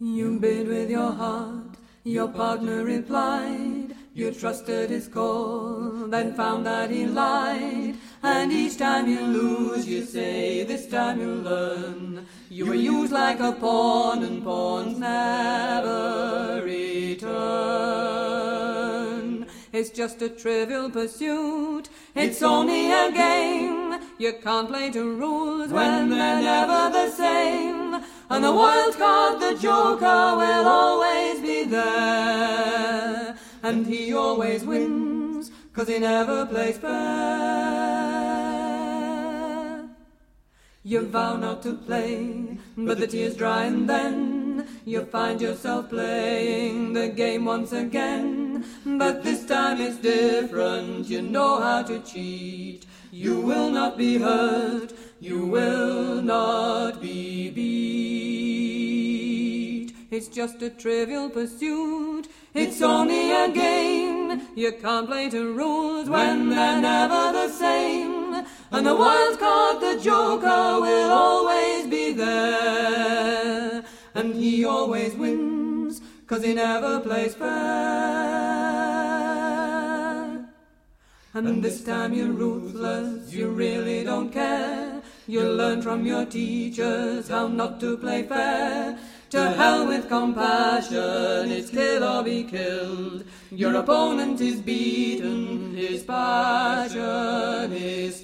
You bid with your heart, your partner replied. You trusted his call, then found that he lied. And each time you lose, you say, this time you'll learn. You were used like a pawn, and pawns never return. It's just a trivial pursuit, it's only a game. You can't play to rules when they're never the same. And the wild card, the joker, will always be there. And he always wins, 'cause he never plays fair. You vow not to play, but the tears dry, and then you find yourself playing the game once again. But this time it's different, you know how to cheat. You will not be hurt, you will not be beat. It's just a trivial pursuit, it's only a game. You can't play to rules when they're never the same. And the wild card, the joker, will always be there. And he always wins, 'cause he never plays fair. And this time you're ruthless, you really don't care. You learn from your teachers how not to play fair. To hell with compassion, it's kill or be killed. Your opponent is beaten, his passion is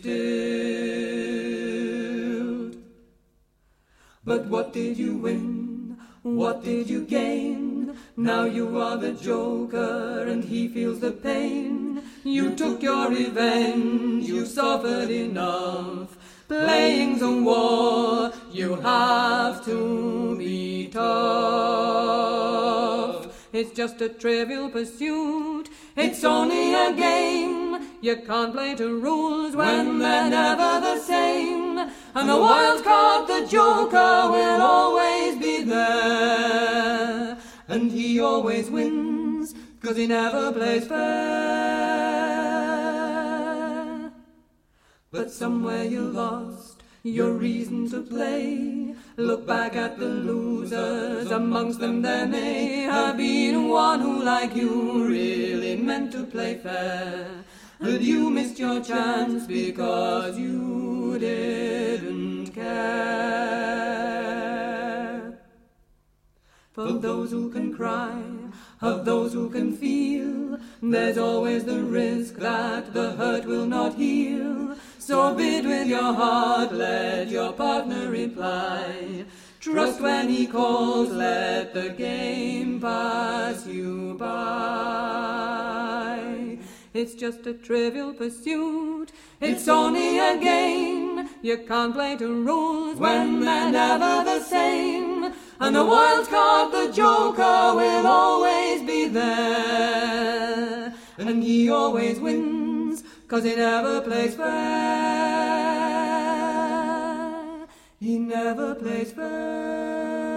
stilled. But what did you win? What did you gain? Now you are the joker and he feels the pain. You took your revenge, you suffered enough. Playing's a war, you have to be tough. It's just a trivial pursuit, it's only a game. You can't play to rules when they're never the same. And the wild card, the joker, will always be there. And he always wins, 'cause he never plays fair. But somewhere you lost your reason to play. Look back at the losers, amongst them there may have been one who, like you, really meant to play fair. But you missed your chance because you didn't care. For those who can cry, of those who can feel, there's always the risk that the hurt will not heal. So bid with your heart, let your partner reply. Trust when he calls, let the game pass you by. It's just a trivial pursuit, it's only a game. You can't play to rules when they're never the same. And the wild card, the joker, will always be there. And he always wins, 'cause he never plays fair. He never plays fair.